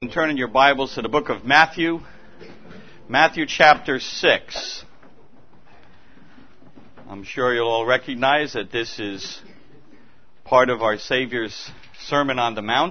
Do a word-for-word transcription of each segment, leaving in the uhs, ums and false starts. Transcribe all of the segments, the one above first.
Turn in your Bibles to the book of Matthew, Matthew chapter six. I'm sure you'll all recognize that this is part of our Savior's Sermon on the Mount.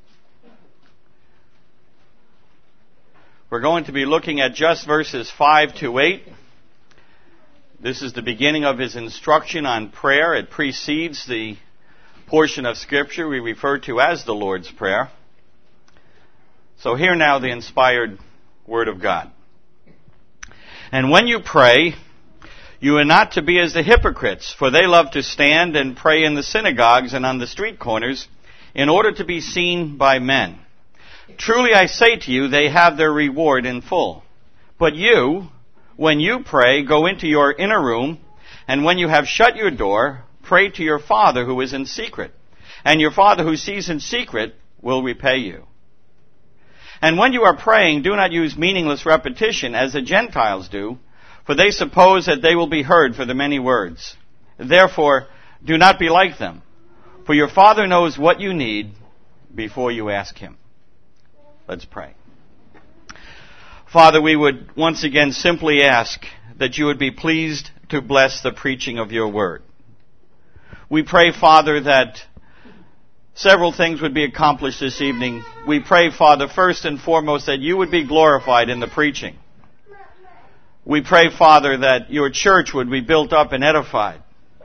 We're going to be looking at just verses five to eight. This is the beginning of his instruction on prayer. It precedes the portion of Scripture we refer to as the Lord's Prayer. So hear now the inspired Word of God. And when you pray, you are not to be as the hypocrites, for they love to stand and pray in the synagogues and on the street corners, in order to be seen by men. Truly I say to you, they have their reward in full. But you, when you pray, go into your inner room, and when you have shut your door, pray to your Father who is in secret. And your Father who sees in secret will repay you. And when you are praying, do not use meaningless repetition as the Gentiles do, for they suppose that they will be heard for the many words. Therefore, do not be like them, for your Father knows what you need before you ask Him. Let's pray. Father, we would once again simply ask that you would be pleased to bless the preaching of your word. We pray, Father, that several things would be accomplished this evening. We pray, Father, first and foremost, that you would be glorified in the preaching. We pray, Father, that your church would be built up and edified.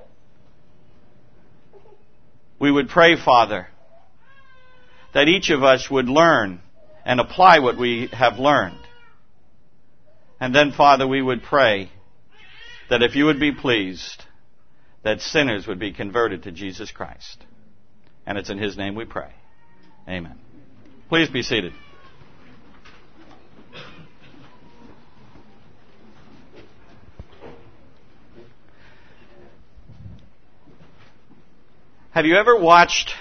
We would pray, Father, that each of us would learn and apply what we have learned. And then, Father, we would pray that if you would be pleased, that sinners would be converted to Jesus Christ. And it's in His name we pray. Amen. Please be seated. Have you ever watched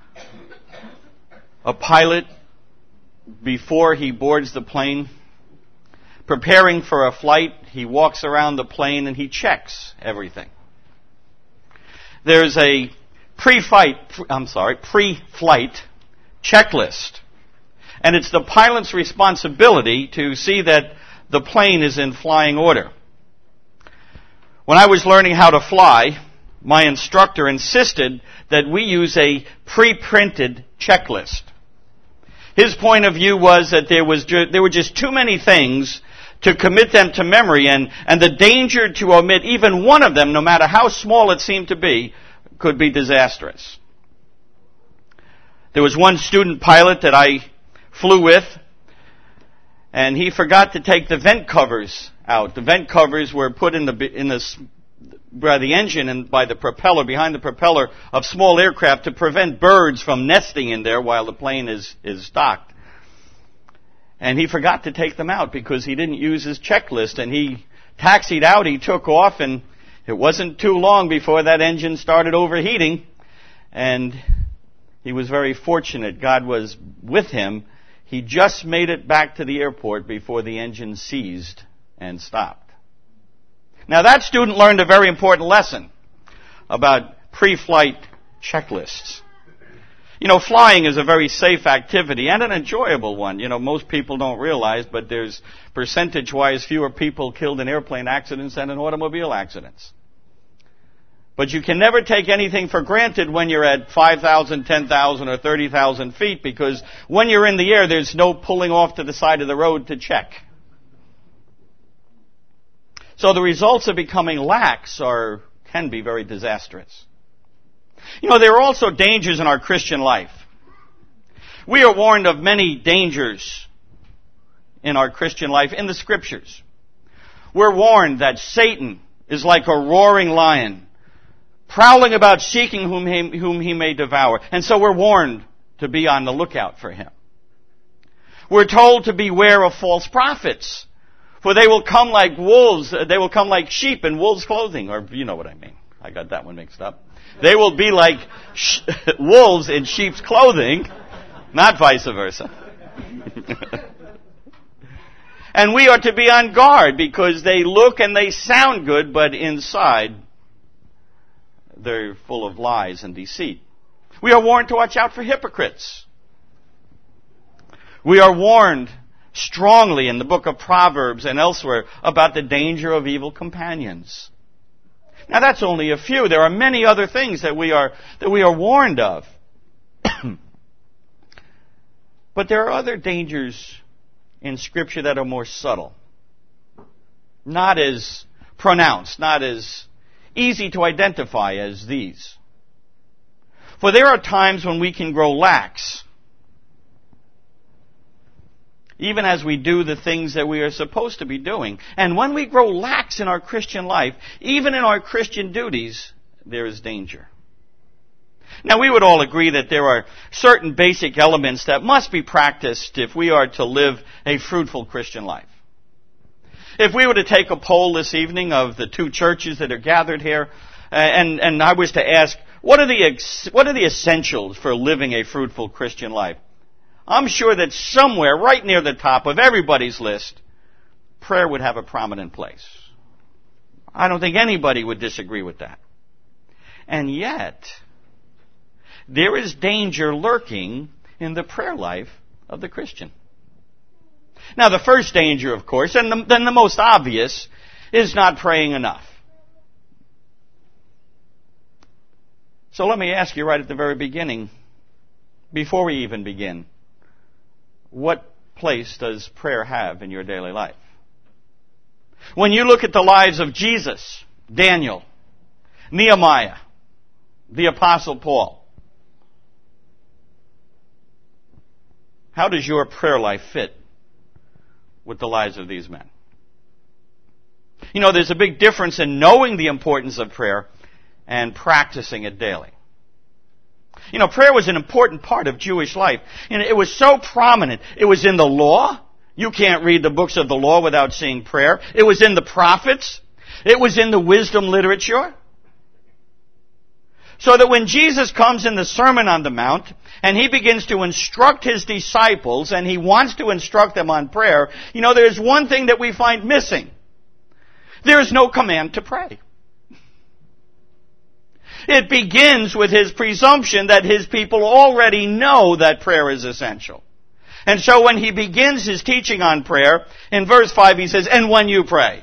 a pilot before he boards the plane? Preparing for a flight, he walks around the plane and he checks everything. There's a pre-flight, I'm sorry, pre-flight checklist. And it's the pilot's responsibility to see that the plane is in flying order. When I was learning how to fly, my instructor insisted that we use a pre-printed checklist. His point of view was that there was ju- there were just too many things to commit them to memory, and, and the danger to omit even one of them, no matter how small it seemed to be, could be disastrous. There was one student pilot that I flew with, and he forgot to take the vent covers out. The vent covers were put in the in the by the engine and by the propeller, behind the propeller of small aircraft, to prevent birds from nesting in there while the plane is is docked. And he forgot to take them out because he didn't use his checklist, and he taxied out, he took off, and it wasn't too long before that engine started overheating, and he was very fortunate. God was with him. He just made it back to the airport before the engine seized and stopped. Now that student learned a very important lesson about pre-flight checklists. You know, flying is a very safe activity and an enjoyable one. You know, most people don't realize, but there's percentage-wise fewer people killed in airplane accidents than in automobile accidents. But you can never take anything for granted when you're at five thousand, ten thousand, or thirty thousand feet, because when you're in the air, there's no pulling off to the side of the road to check. So the results of becoming lax are can be very disastrous. You know, there are also dangers in our Christian life. We are warned of many dangers in our Christian life in the Scriptures. We're warned that Satan is like a roaring lion, prowling about seeking whom he, whom he may devour. And so we're warned to be on the lookout for him. We're told to beware of false prophets, for they will come like wolves, they will come like sheep in wolves' clothing, or you know what I mean. I got that one mixed up. They will be like sh- wolves in sheep's clothing, not vice versa. And we are to be on guard because they look and they sound good, but inside they're full of lies and deceit. We are warned to watch out for hypocrites. We are warned strongly in the book of Proverbs and elsewhere about the danger of evil companions. Now that's only a few. There are many other things that we are, that we are warned of. But there are other dangers in Scripture that are more subtle. Not as pronounced, not as easy to identify as these. For there are times when we can grow lax, even as we do the things that we are supposed to be doing. And when we grow lax in our Christian life, even in our Christian duties, there is danger. Now, we would all agree that there are certain basic elements that must be practiced if we are to live a fruitful Christian life. If we were to take a poll this evening of the two churches that are gathered here, and, and I was to ask, what are the, what are the essentials for living a fruitful Christian life? I'm sure that somewhere right near the top of everybody's list, prayer would have a prominent place. I don't think anybody would disagree with that. And yet, there is danger lurking in the prayer life of the Christian. Now, the first danger, of course, and the, then the most obvious, is not praying enough. So let me ask you right at the very beginning, before we even begin, what place does prayer have in your daily life? When you look at the lives of Jesus, Daniel, Nehemiah, the Apostle Paul, how does your prayer life fit with the lives of these men? You know, there's a big difference in knowing the importance of prayer and practicing it daily. You know, prayer was an important part of Jewish life. And it was so prominent. It was in the law. You can't read the books of the law without seeing prayer. It was in the prophets. It was in the wisdom literature. So that when Jesus comes in the Sermon on the Mount, and he begins to instruct his disciples, and he wants to instruct them on prayer, you know, there's one thing that we find missing. There is no command to pray. It begins with his presumption that his people already know that prayer is essential. And so when he begins his teaching on prayer, in verse five he says, and when you pray.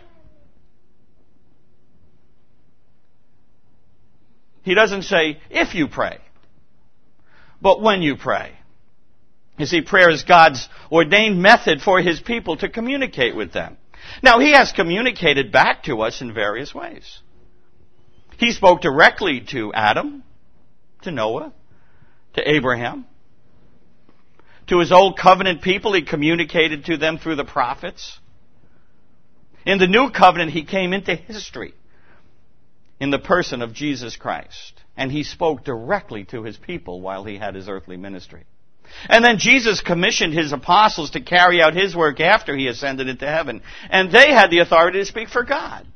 He doesn't say, if you pray, but when you pray. You see, prayer is God's ordained method for his people to communicate with them. Now, he has communicated back to us in various ways. He spoke directly to Adam, to Noah, to Abraham. To his old covenant people, he communicated to them through the prophets. In the new covenant, he came into history in the person of Jesus Christ. And he spoke directly to his people while he had his earthly ministry. And then Jesus commissioned his apostles to carry out his work after he ascended into heaven. And they had the authority to speak for God.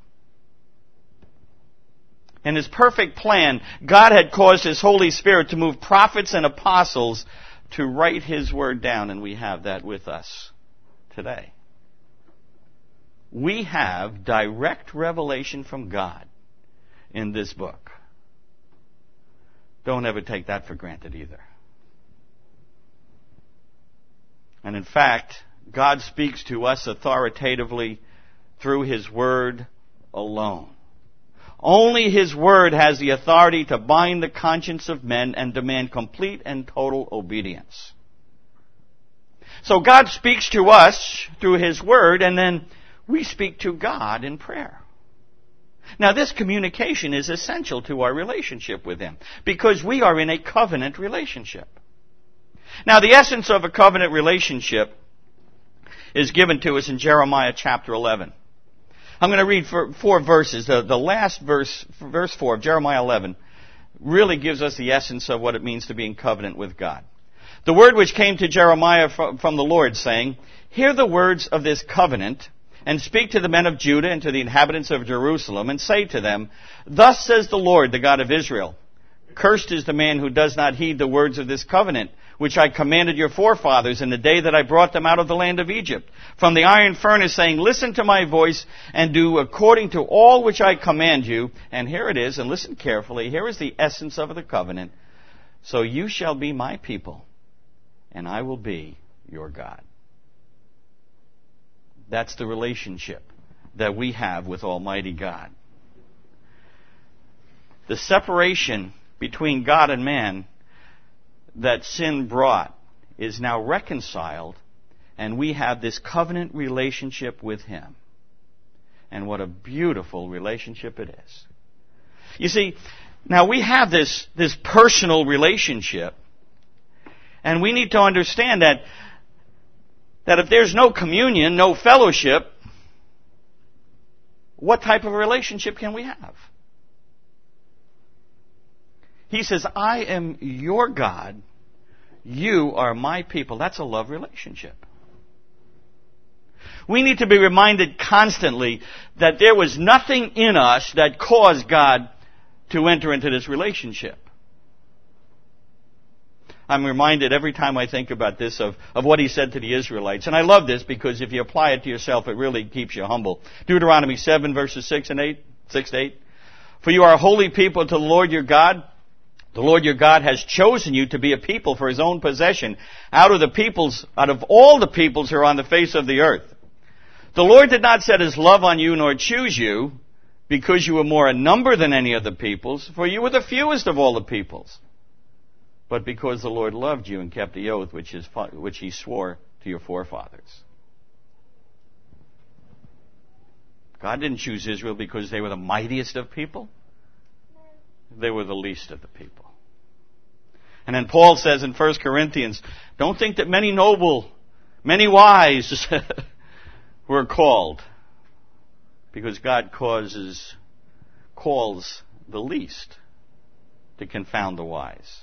In his perfect plan, God had caused his Holy Spirit to move prophets and apostles to write his word down, and we have that with us today. We have direct revelation from God in this book. Don't ever take that for granted either. And in fact, God speaks to us authoritatively through his word alone. Only his word has the authority to bind the conscience of men and demand complete and total obedience. So God speaks to us through his word, and then we speak to God in prayer. Now, this communication is essential to our relationship with him, because we are in a covenant relationship. Now, the essence of a covenant relationship is given to us in Jeremiah chapter eleven. I'm going to read four, four verses. The, the last verse, verse four of Jeremiah eleven, really gives us the essence of what it means to be in covenant with God. The word which came to Jeremiah from, from the Lord, saying, hear the words of this covenant, and speak to the men of Judah and to the inhabitants of Jerusalem, and say to them, thus says the Lord, the God of Israel, cursed is the man who does not heed the words of this covenant, which I commanded your forefathers in the day that I brought them out of the land of Egypt, from the iron furnace, saying, listen to my voice, and do according to all which I command you. And here it is, and listen carefully. Here is the essence of the covenant. So you shall be my people, and I will be your God. That's the relationship that we have with Almighty God. The separation between God and man that sin brought is now reconciled, and we have this covenant relationship with Him. And what a beautiful relationship it is. You see, now we have this, this personal relationship, and we need to understand that, that if there's no communion, no fellowship, what type of a relationship can we have? He says, I am your God, you are my people. That's a love relationship. We need to be reminded constantly that there was nothing in us that caused God to enter into this relationship. I'm reminded every time I think about this of, of what He said to the Israelites. And I love this because if you apply it to yourself, it really keeps you humble. Deuteronomy seven, verses six and eight, six to eight. For you are a holy people to the Lord your God. The Lord your God has chosen you to be a people for His own possession out of the peoples, out of all the peoples who are on the face of the earth. The Lord did not set His love on you nor choose you because you were more in number than any of the peoples, for you were the fewest of all the peoples, but because the Lord loved you and kept the oath which, his, which He swore to your forefathers. God didn't choose Israel because they were the mightiest of people. They were the least of the people. And then Paul says in First Corinthians, don't think that many noble, many wise were called, because God causes, calls the least to confound the wise.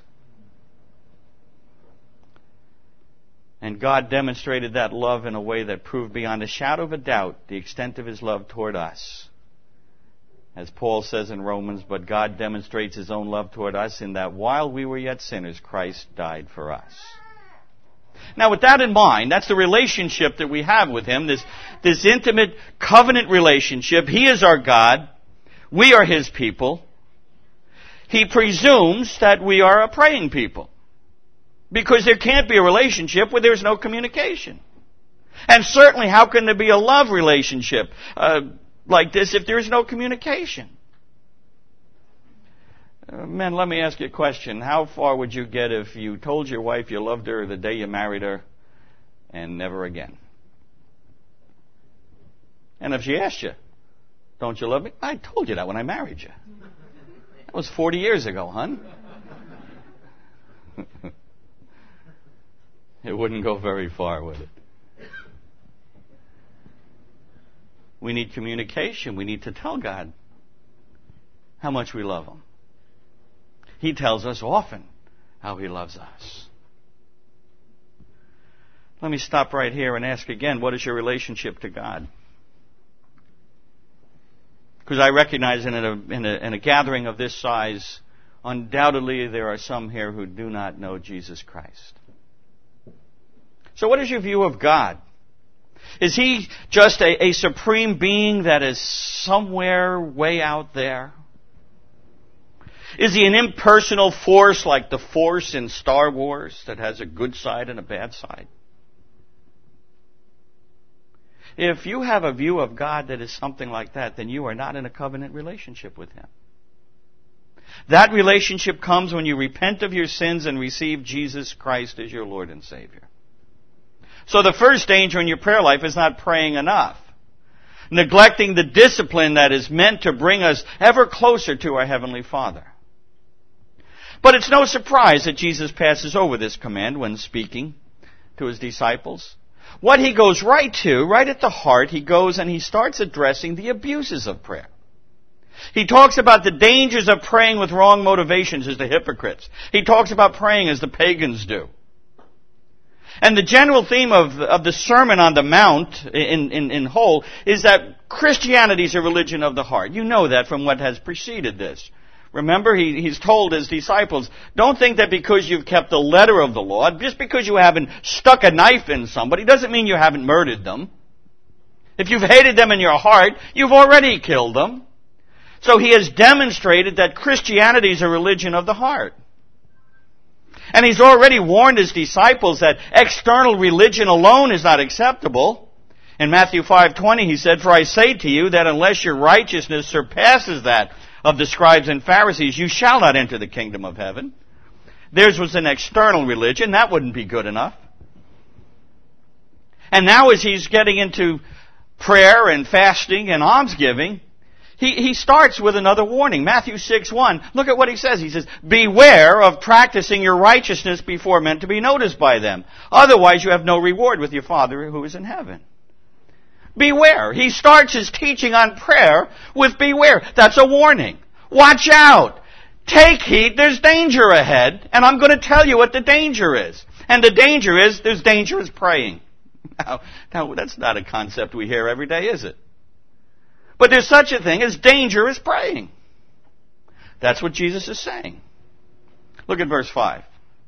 And God demonstrated that love in a way that proved beyond a shadow of a doubt the extent of His love toward us. As Paul says in Romans, but God demonstrates His own love toward us in that while we were yet sinners, Christ died for us. Now, with that in mind, that's the relationship that we have with Him, this, this intimate covenant relationship. He is our God. We are His people. He presumes that we are a praying people, because there can't be a relationship where there's no communication. And certainly, how can there be a love relationship uh, like this if there's no communication? Uh, men, let me ask you a question. How far would you get if you told your wife you loved her the day you married her and never again? And if she asked you, don't you love me? I told you that when I married you. That was forty years ago, hon. It wouldn't go very far, would it? We need communication. We need to tell God how much we love Him. He tells us often how He loves us. Let me stop right here and ask again, what is your relationship to God? Because I recognize in a, in, a, in a gathering of this size, undoubtedly there are some here who do not know Jesus Christ. So what is your view of God? Is He just a, a supreme being that is somewhere way out there? Is He an impersonal force like the Force in Star Wars that has a good side and a bad side? If you have a view of God that is something like that, then you are not in a covenant relationship with Him. That relationship comes when you repent of your sins and receive Jesus Christ as your Lord and Savior. So the first danger in your prayer life is not praying enough, neglecting the discipline that is meant to bring us ever closer to our Heavenly Father. But it's no surprise that Jesus passes over this command when speaking to His disciples. What He goes right to, right at the heart, He goes and He starts addressing the abuses of prayer. He talks about the dangers of praying with wrong motivations as the hypocrites. He talks about praying as the pagans do. And the general theme of, of the Sermon on the Mount in, in, in whole is that Christianity is a religion of the heart. You know that from what has preceded this. Remember, he, he's told his disciples, don't think that because you've kept the letter of the law, just because you haven't stuck a knife in somebody, doesn't mean you haven't murdered them. If you've hated them in your heart, you've already killed them. So he has demonstrated that Christianity is a religion of the heart. And he's already warned his disciples that external religion alone is not acceptable. In Matthew five twenty, he said, "For I say to you that unless your righteousness surpasses that of the scribes and Pharisees, you shall not enter the kingdom of heaven." Theirs was an external religion. That wouldn't be good enough. And now as he's getting into prayer and fasting and almsgiving, he, he starts with another warning. Matthew six one. Look at what he says. He says, "Beware of practicing your righteousness before men to be noticed by them. Otherwise you have no reward with your Father who is in heaven." Beware. He starts his teaching on prayer with beware. That's a warning. Watch out. Take heed. There's danger ahead. And I'm going to tell you what the danger is. And the danger is, there's dangerous praying. Now, now, that's not a concept we hear every day, is it? But there's such a thing as dangerous praying. That's what Jesus is saying. Look at verse five.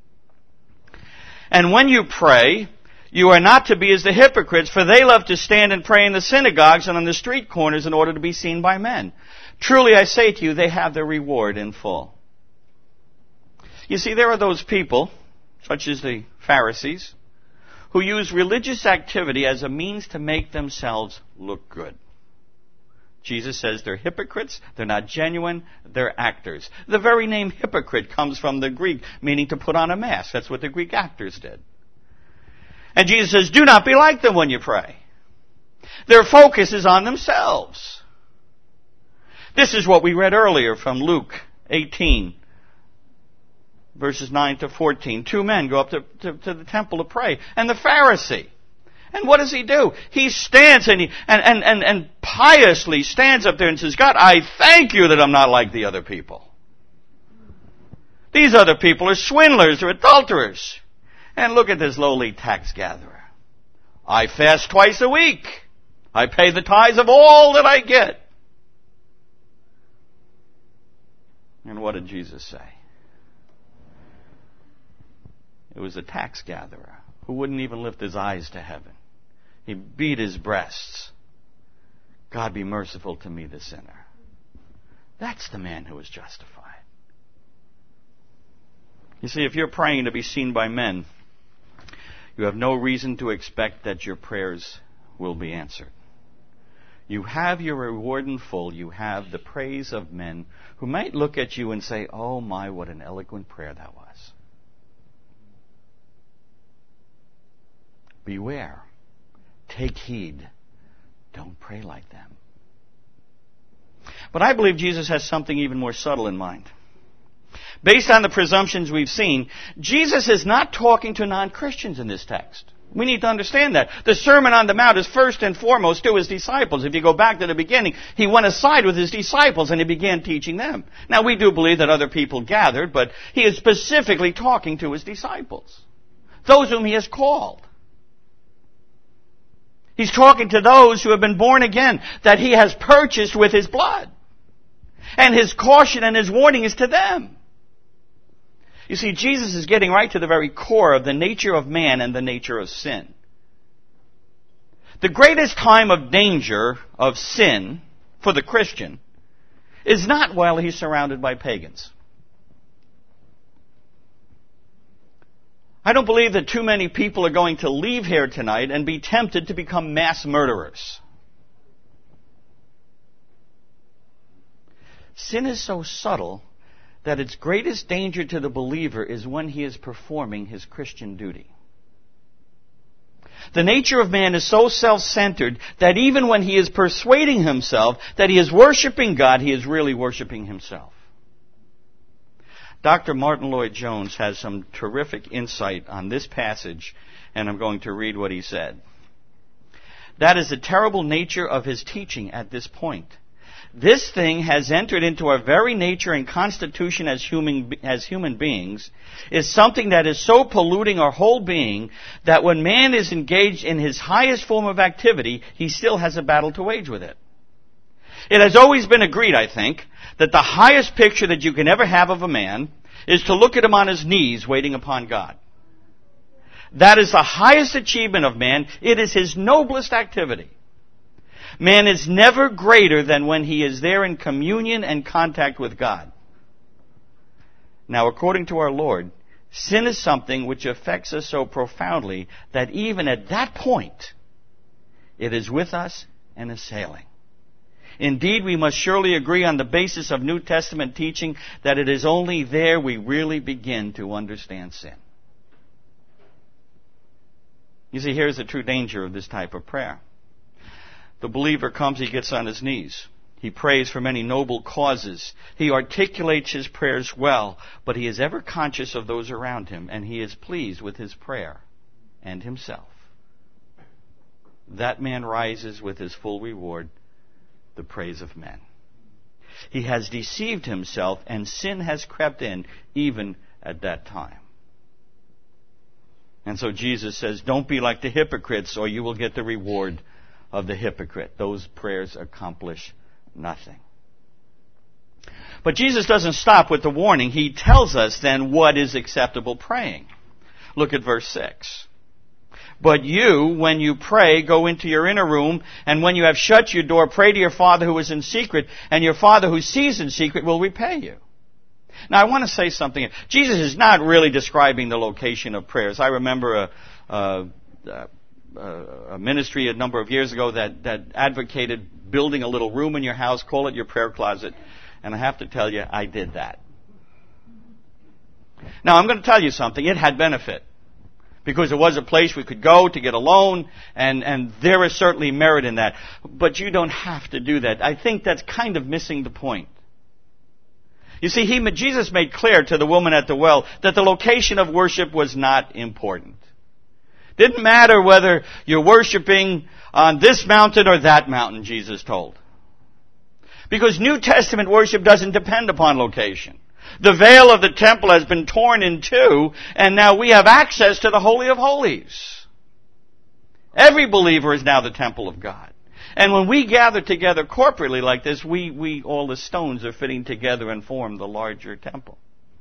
"And when you pray, you are not to be as the hypocrites, for they love to stand and pray in the synagogues and on the street corners in order to be seen by men. Truly I say to you, they have their reward in full." You see, there are those people, such as the Pharisees, who use religious activity as a means to make themselves look good. Jesus says they're hypocrites, they're not genuine, they're actors. The very name hypocrite comes from the Greek, meaning to put on a mask. That's what the Greek actors did. And Jesus says, do not be like them when you pray. Their focus is on themselves. This is what we read earlier from Luke eighteen, verses nine to fourteen. Two men go up to, to, to the temple to pray. And the Pharisee, and what does he do? He stands and, he, and, and, and, and piously stands up there and says, "God, I thank you that I'm not like the other people. These other people are swindlers, they're adulterers. And look at this lowly tax gatherer. I fast twice a week. I pay the tithes of all that I get." And what did Jesus say? It was a tax gatherer who wouldn't even lift his eyes to heaven. He beat his breasts. "God, be merciful to me, the sinner." That's the man who was justified. You see, if you're praying to be seen by men, you have no reason to expect that your prayers will be answered. You have your reward in full. You have the praise of men who might look at you and say, "Oh my, what an eloquent prayer that was." Beware. Take heed. Don't pray like them. But I believe Jesus has something even more subtle in mind. Based on the presumptions we've seen, Jesus is not talking to non-Christians in this text. We need to understand that. The Sermon on the Mount is first and foremost to his disciples. If you go back to the beginning, he went aside with his disciples and he began teaching them. Now, we do believe that other people gathered, but he is specifically talking to his disciples, those whom he has called. He's talking to those who have been born again, that he has purchased with his blood. And his caution and his warning is to them. You see, Jesus is getting right to the very core of the nature of man and the nature of sin. The greatest time of danger of sin for the Christian is not while he's surrounded by pagans. I don't believe that too many people are going to leave here tonight and be tempted to become mass murderers. Sin is so subtle that its greatest danger to the believer is when he is performing his Christian duty. The nature of man is so self-centered that even when he is persuading himself that he is worshiping God, he is really worshiping himself. Doctor Martin Lloyd-Jones has some terrific insight on this passage, and I'm going to read what he said. That is the terrible nature of his teaching at this point. This thing has entered into our very nature and constitution as human, as human beings, is something that is so polluting our whole being that when man is engaged in his highest form of activity, he still has a battle to wage with it. It has always been agreed, I think, that the highest picture that you can ever have of a man is to look at him on his knees waiting upon God. That is the highest achievement of man. It is his noblest activity. Man is never greater than when he is there in communion and contact with God. Now, according to our Lord, Sin is something which affects us so profoundly that even at that point, it is with us and assailing. Indeed, we must surely agree on the basis of New Testament teaching that it is only there we really begin to understand sin. You see, here's the true danger of this type of prayer. The believer comes, he gets on his knees. He prays for many noble causes. He articulates his prayers well, but he is ever conscious of those around him, and he is pleased with his prayer and himself. That man rises with his full reward, the praise of men. He has deceived himself, and sin has crept in even at that time. And so Jesus says, don't be like the hypocrites, or you will get the reward of the hypocrite. Those prayers accomplish nothing. But Jesus doesn't stop with the warning. He tells us then what is acceptable praying. Look at verse six. But you, when you pray, go into your inner room, and when you have shut your door, pray to your Father who is in secret, and your Father who sees in secret will repay you. Now, I want to say something. Jesus is not really describing the location of prayers. I remember a, a, a, a ministry a number of years ago that, that advocated building a little room in your house, call it your prayer closet, and I have to tell you, I did that. Now, I'm going to tell you something. It had benefit. Because it was a place we could go to get alone, and, and there is certainly merit in that. But you don't have to do that. I think that's kind of missing the point. You see, he, Jesus made clear to the woman at the well that the location of worship was not important. Didn't matter whether you're worshiping on this mountain or that mountain, Jesus told. Because New Testament worship doesn't depend upon location. The veil of the temple has been torn in two, and now we have access to the Holy of Holies. Every believer is now the temple of God. And when we gather together corporately like this, we, we all the stones are fitting together and form the larger temple.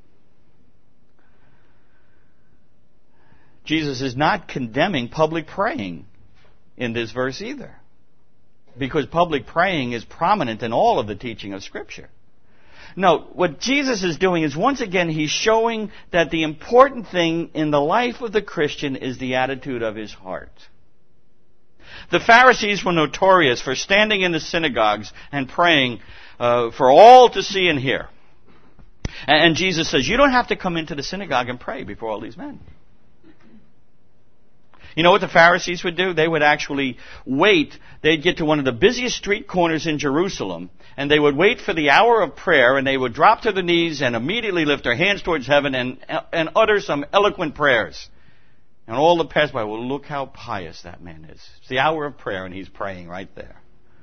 Jesus is not condemning public praying in this verse either, because public praying is prominent in all of the teaching of Scripture. No, what Jesus is doing is, once again, he's showing that the important thing in the life of the Christian is the attitude of his heart. The Pharisees were notorious for standing in the synagogues and praying uh, for all to see and hear. And, and Jesus says, you don't have to come into the synagogue and pray before all these men. You know what the Pharisees would do? They would actually wait. They'd get to one of the busiest street corners in Jerusalem, and they would wait for the hour of prayer, and they would drop to their knees and immediately lift their hands towards heaven and, and utter some eloquent prayers. And all the passersby, well, look how pious that man is. It's the hour of prayer, and he's praying right there.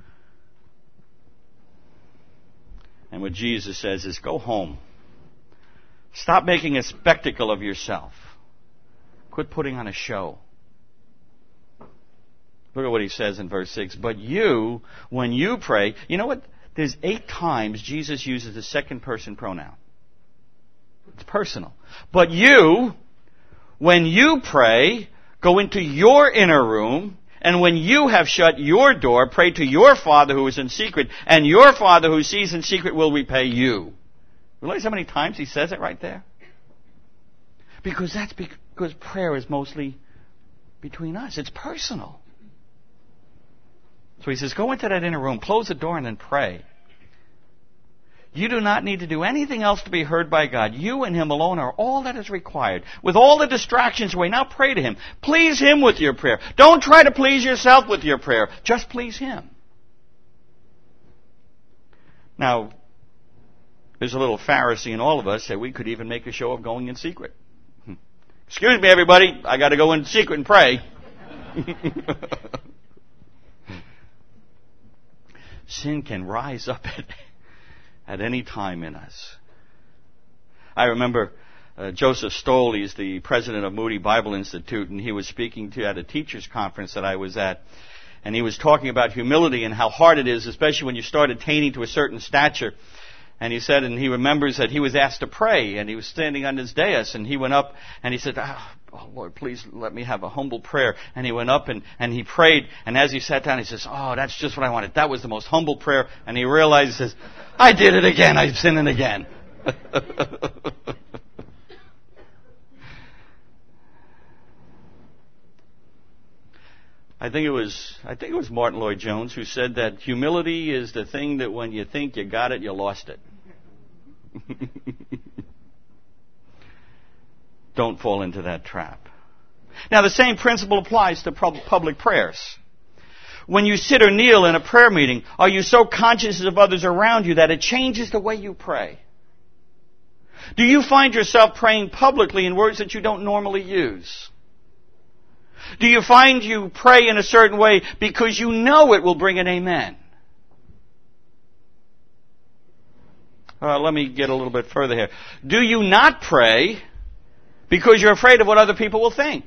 And what Jesus says is, go home. Stop making a spectacle of yourself. Quit putting on a show. Look at what he says in verse six. But you, when you pray, you know what? There's eight times Jesus uses the second person pronoun. It's personal. But you, when you pray, go into your inner room, and when you have shut your door, pray to your Father who is in secret, and your Father who sees in secret will repay you. Realize how many times he says it right there? Because that's because prayer is mostly between us. It's personal. So he says, go into that inner room, close the door, and then pray. You do not need to do anything else to be heard by God. You and Him alone are all that is required. With all the distractions away, now pray to Him. Please Him with your prayer. Don't try to please yourself with your prayer. Just please Him. Now, there's a little Pharisee in all of us that we could even make a show of going in secret. Excuse me, everybody. I got to go in secret and pray. Sin can rise up at, at any time in us. I remember uh, Joseph Stoll, he's the president of Moody Bible Institute, and he was speaking to at a teachers' conference that I was at, and he was talking about humility and how hard it is, especially when you start attaining to a certain stature. And he said, and he remembers that he was asked to pray, and he was standing on his dais, and he went up, and he said, oh, Lord, please let me have a humble prayer. And he went up, and, and he prayed, and as he sat down, he says, oh, that's just what I wanted. That was the most humble prayer. And he realized, he says, I did it again. I'm sinning again. I think it was I think it was Martin Lloyd-Jones who said that humility is the thing that when you think you got it, you lost it. Don't fall into that trap. Now, the same principle applies to public prayers. When you sit or kneel in a prayer meeting, are you so conscious of others around you that it changes the way you pray? Do you find yourself praying publicly in words that you don't normally use? Do you find you pray in a certain way because you know it will bring an amen? Uh, let me get a little bit further here. Do you not pray because you're afraid of what other people will think?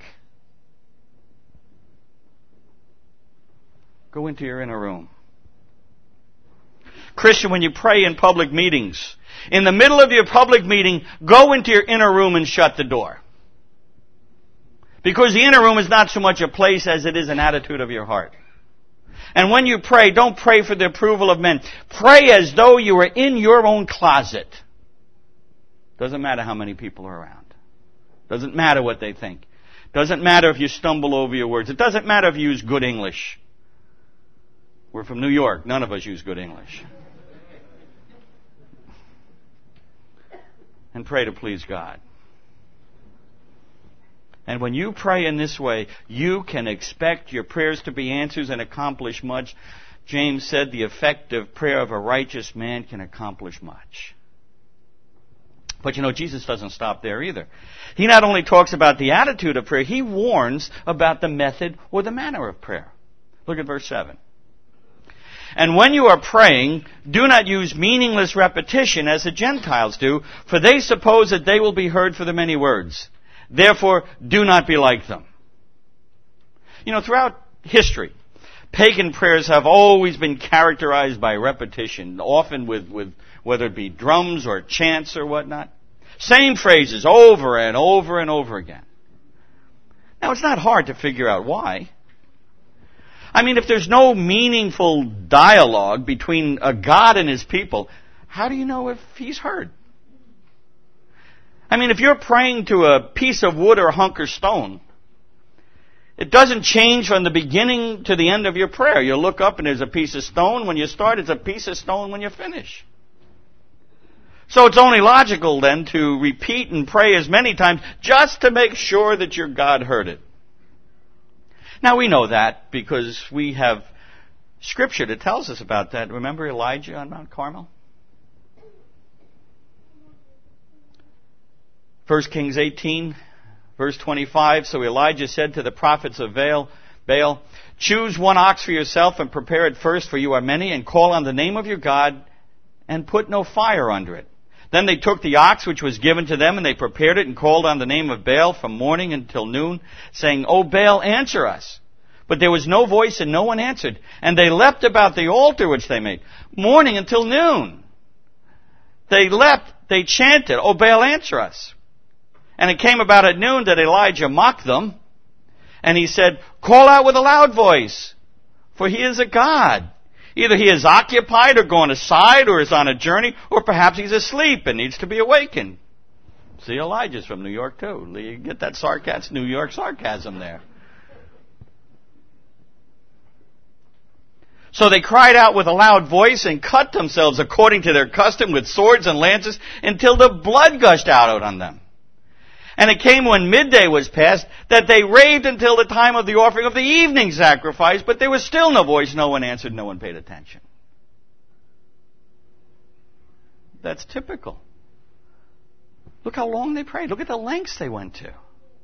Go into your inner room. Christian, when you pray in public meetings, in the middle of your public meeting, go into your inner room and shut the door. Because the inner room is not so much a place as it is an attitude of your heart. And when you pray, don't pray for the approval of men. Pray as though you were in your own closet. Doesn't matter how many people are around. Doesn't matter what they think. Doesn't matter if you stumble over your words. It doesn't matter if you use good English. We're from New York. None of us use good English. And pray to please God. And when you pray in this way, you can expect your prayers to be answered and accomplish much. James said the effective prayer of a righteous man can accomplish much. But you know, Jesus doesn't stop there either. He not only talks about the attitude of prayer, he warns about the method or the manner of prayer. Look at verse seven. And when you are praying, do not use meaningless repetition as the Gentiles do, for they suppose that they will be heard for their many words. Therefore, do not be like them. You know, throughout history, pagan prayers have always been characterized by repetition, often with, with whether it be drums or chants or whatnot. Same phrases over and over and over again. Now, it's not hard to figure out why. I mean, if there's no meaningful dialogue between a God and his people, how do you know if he's heard? I mean, if you're praying to a piece of wood or a hunk of stone, it doesn't change from the beginning to the end of your prayer. You look up and there's a piece of stone when you start, it's a piece of stone when you finish. So it's only logical then to repeat and pray as many times just to make sure that your God heard it. Now we know that because we have Scripture that tells us about that. Remember Elijah on Mount Carmel? First Kings eighteen, verse twenty-five. So Elijah said to the prophets of Baal, Baal, choose one ox for yourself and prepare it first, for you are many, and call on the name of your God and put no fire under it. Then they took the ox which was given to them, and they prepared it and called on the name of Baal from morning until noon, saying, O Baal, answer us. But there was no voice and no one answered. And they leapt about the altar which they made, morning until noon. They leapt, they chanted, O Baal, answer us. And it came about at noon that Elijah mocked them, and he said, call out with a loud voice, for he is a god. Either he is occupied or gone aside or is on a journey, or perhaps he's asleep and needs to be awakened. See, Elijah's from New York too. You get that sarcasm, New York sarcasm there. So they cried out with a loud voice and cut themselves according to their custom with swords and lances until the blood gushed out on them. And it came when midday was past that they raved until the time of the offering of the evening sacrifice, but there was still no voice, no one answered, no one paid attention. That's typical. Look how long they prayed. Look at the lengths they went to.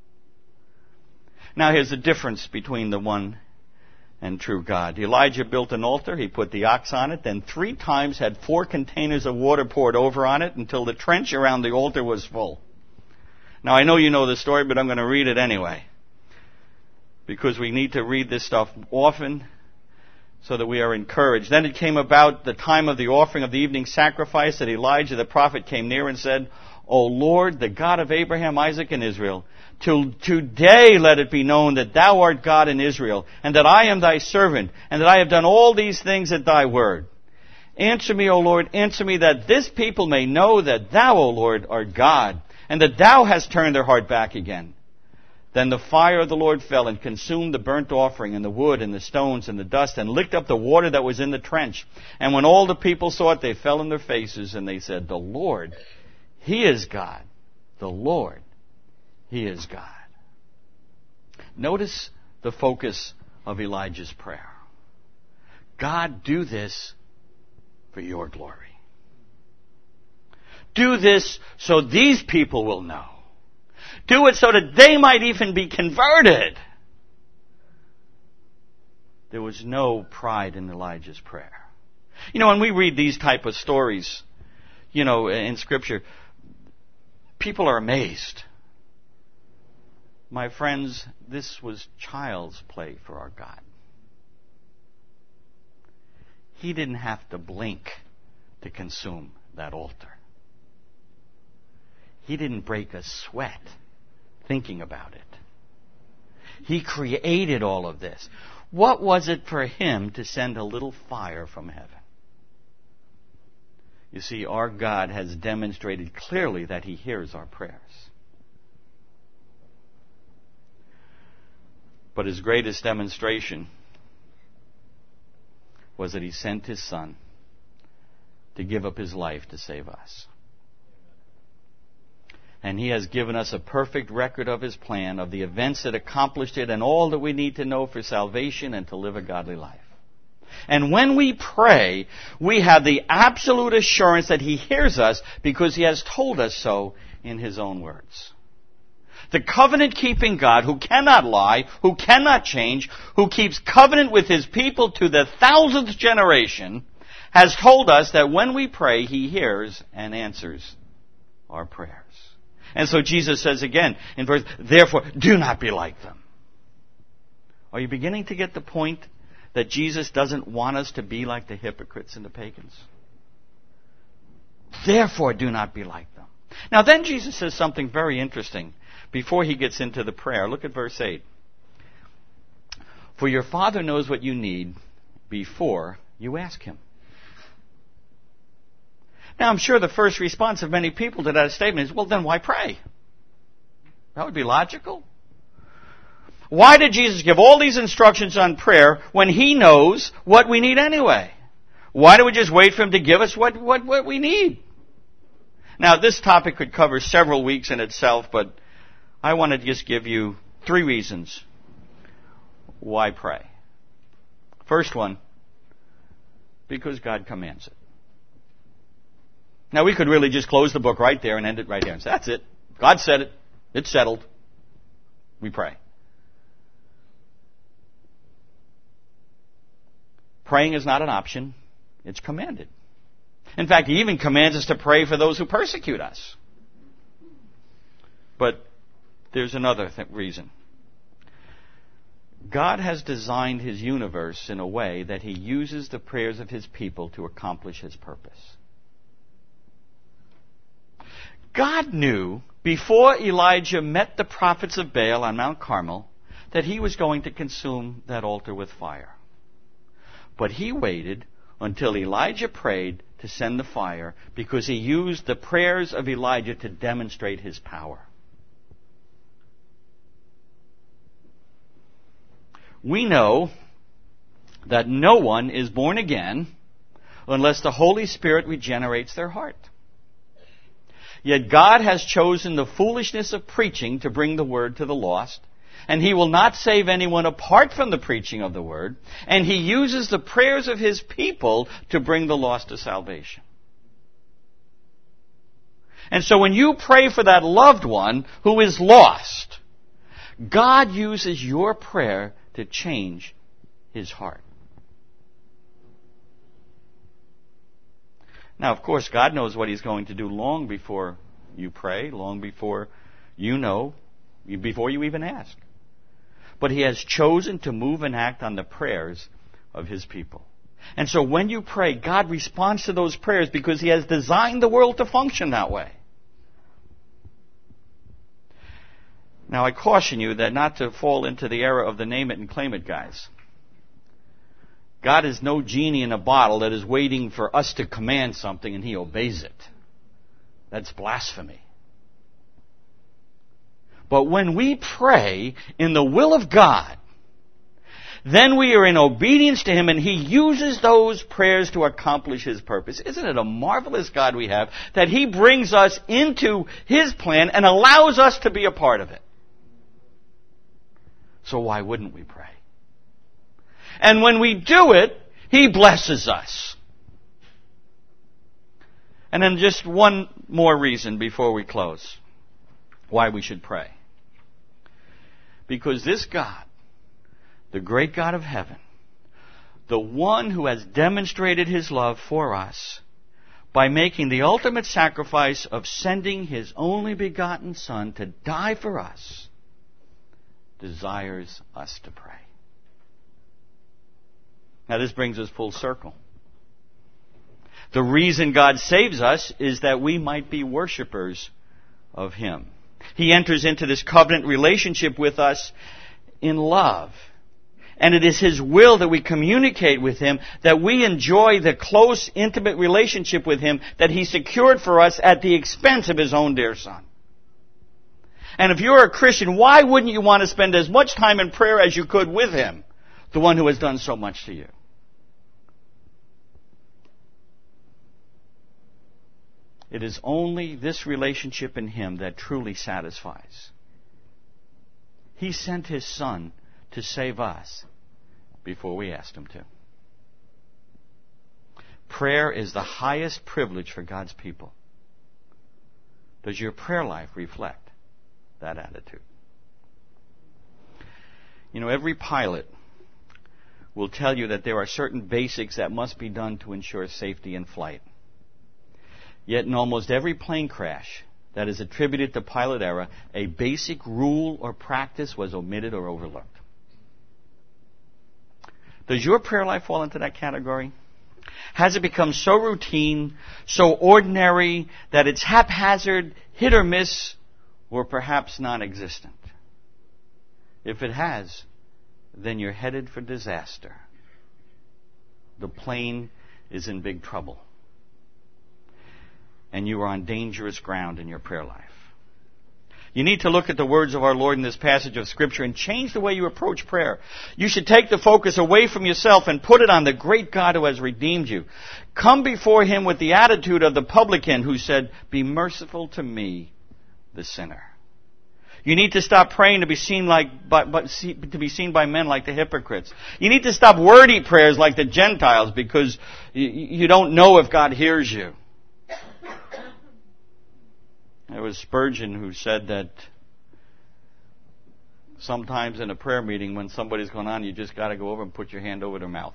Now here's the difference between the one and true God. Elijah built an altar. He put the ox on it, then three times had four containers of water poured over on it until the trench around the altar was full. Now, I know you know the story, but I'm going to read it anyway, because we need to read this stuff often so that we are encouraged. Then it came about the time of the offering of the evening sacrifice that Elijah the prophet came near and said, O Lord, the God of Abraham, Isaac, and Israel, till today let it be known that thou art God in Israel, and that I am thy servant, and that I have done all these things at thy word. Answer me, O Lord, answer me, that this people may know that thou, O Lord, art God, and that thou hast turned their heart back again. Then the fire of the Lord fell and consumed the burnt offering and the wood and the stones and the dust and licked up the water that was in the trench. And when all the people saw it, they fell on their faces and they said, "The Lord, He is God. The Lord, He is God." Notice the focus of Elijah's prayer. God, do this for your glory. Do this so these people will know. Do it so that they might even be converted. There was no pride in Elijah's prayer. You know, when we read these type of stories, you know, in Scripture, people are amazed. My friends, this was child's play for our God. He didn't have to blink to consume that altar. He didn't break a sweat thinking about it. He created all of this. What was it for Him to send a little fire from heaven? You see, our God has demonstrated clearly that He hears our prayers. But His greatest demonstration was that He sent His Son to give up His life to save us. And He has given us a perfect record of His plan, of the events that accomplished it, and all that we need to know for salvation and to live a godly life. And when we pray, we have the absolute assurance that He hears us because He has told us so in His own words. The covenant-keeping God, who cannot lie, who cannot change, who keeps covenant with His people to the thousandth generation, has told us that when we pray, He hears and answers our prayers. And so Jesus says again in verse, "Therefore, do not be like them." Are you beginning to get the point that Jesus doesn't want us to be like the hypocrites and the pagans? Therefore, do not be like them. Now then Jesus says something very interesting before He gets into the prayer. Look at verse eight. "For your Father knows what you need before you ask Him." Now, I'm sure the first response of many people to that statement is, well, then why pray? That would be logical. Why did Jesus give all these instructions on prayer when He knows what we need anyway? Why do we just wait for Him to give us what, what, what we need? Now, this topic could cover several weeks in itself, but I want to just give you three reasons why pray. First one, because God commands it. Now, we could really just close the book right there and end it right there and say, that's it. God said it. It's settled. We pray. Praying is not an option. It's commanded. In fact, He even commands us to pray for those who persecute us. But there's another th- reason. God has designed His universe in a way that He uses the prayers of His people to accomplish His purpose. God knew before Elijah met the prophets of Baal on Mount Carmel that he was going to consume that altar with fire. But He waited until Elijah prayed to send the fire because He used the prayers of Elijah to demonstrate His power. We know that no one is born again unless the Holy Spirit regenerates their heart. Yet God has chosen the foolishness of preaching to bring the word to the lost, and He will not save anyone apart from the preaching of the word, and He uses the prayers of His people to bring the lost to salvation. And so when you pray for that loved one who is lost, God uses your prayer to change his heart. Now, of course, God knows what He's going to do long before you pray, long before you know, before you even ask. But He has chosen to move and act on the prayers of His people. And so when you pray, God responds to those prayers because He has designed the world to function that way. Now, I caution you that not to fall into the error of the name it and claim it guys. God is no genie in a bottle that is waiting for us to command something and He obeys it. That's blasphemy. But when we pray in the will of God, then we are in obedience to Him, and He uses those prayers to accomplish His purpose. Isn't it a marvelous God we have, that He brings us into His plan and allows us to be a part of it? So why wouldn't we pray? And when we do it, He blesses us. And then just one more reason before we close why we should pray. Because this God, the great God of heaven, the one who has demonstrated His love for us by making the ultimate sacrifice of sending His only begotten Son to die for us, desires us to pray. Now this brings us full circle. The reason God saves us is that we might be worshipers of Him. He enters into this covenant relationship with us in love. And it is His will that we communicate with Him, that we enjoy the close, intimate relationship with Him that He secured for us at the expense of His own dear Son. And if you're a Christian, why wouldn't you want to spend as much time in prayer as you could with Him, the one who has done so much to you? It is only this relationship in Him that truly satisfies. He sent His Son to save us before we asked Him to. Prayer is the highest privilege for God's people. Does your prayer life reflect that attitude? You know, every pilot will tell you that there are certain basics that must be done to ensure safety in flight. Yet in almost every plane crash that is attributed to pilot error, a basic rule or practice was omitted or overlooked. Does your prayer life fall into that category? Has it become so routine, so ordinary, that it's haphazard, hit or miss, or perhaps non-existent? If it has, then you're headed for disaster. The plane is in big trouble. And you are on dangerous ground in your prayer life. You need to look at the words of our Lord in this passage of Scripture and change the way you approach prayer. You should take the focus away from yourself and put it on the great God who has redeemed you. Come before Him with the attitude of the publican who said, "Be merciful to me, the sinner." You need to stop praying to be seen like, by, by, see, to be seen by men like the hypocrites. You need to stop wordy prayers like the Gentiles because you, you don't know if God hears you. There was Spurgeon who said that sometimes in a prayer meeting when somebody's going on, you just got to go over and put your hand over their mouth.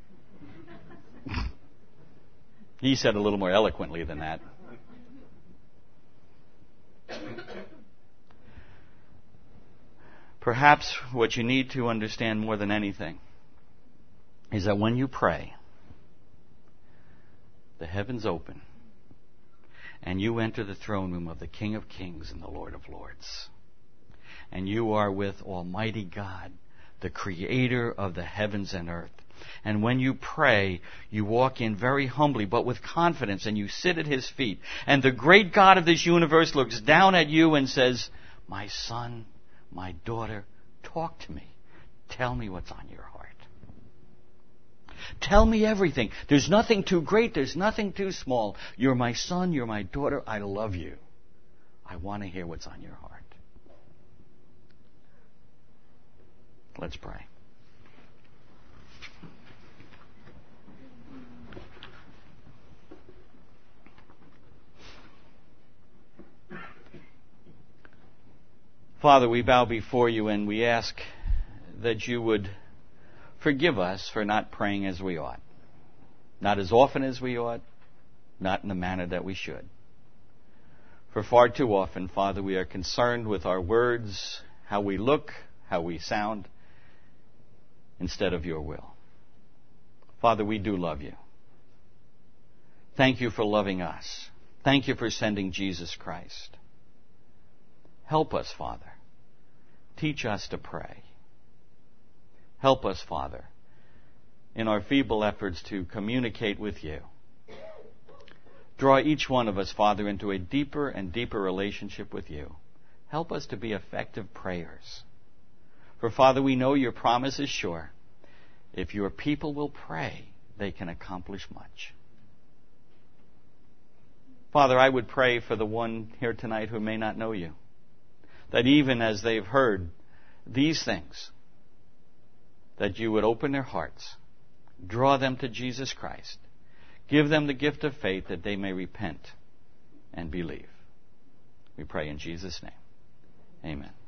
He said a little more eloquently than that. Perhaps what you need to understand more than anything is that when you pray, the heavens open, and you enter the throne room of the King of Kings and the Lord of Lords. And you are with Almighty God, the Creator of the heavens and earth. And when you pray, you walk in very humbly, but with confidence, and you sit at His feet. And the great God of this universe looks down at you and says, "My son, my daughter, talk to me. Tell me what's on your heart. Tell me everything. There's nothing too great. There's nothing too small. You're my son. You're my daughter. I love you. I want to hear what's on your heart." Let's pray. Father, we bow before You and we ask that You would forgive us for not praying as we ought. Not as often as we ought, not in the manner that we should. For far too often, Father, we are concerned with our words, how we look, how we sound, instead of Your will. Father, we do love You. Thank You for loving us. Thank You for sending Jesus Christ. Help us, Father. Teach us to pray. Help us, Father, in our feeble efforts to communicate with You. Draw each one of us, Father, into a deeper and deeper relationship with You. Help us to be effective prayers. For, Father, we know your promise is sure. If your people will pray, they can accomplish much. Father, I would pray for the one here tonight who may not know you, that even as they've heard these things, that you would open their hearts, draw them to Jesus Christ, give them the gift of faith that they may repent and believe. We pray in Jesus' name. Amen.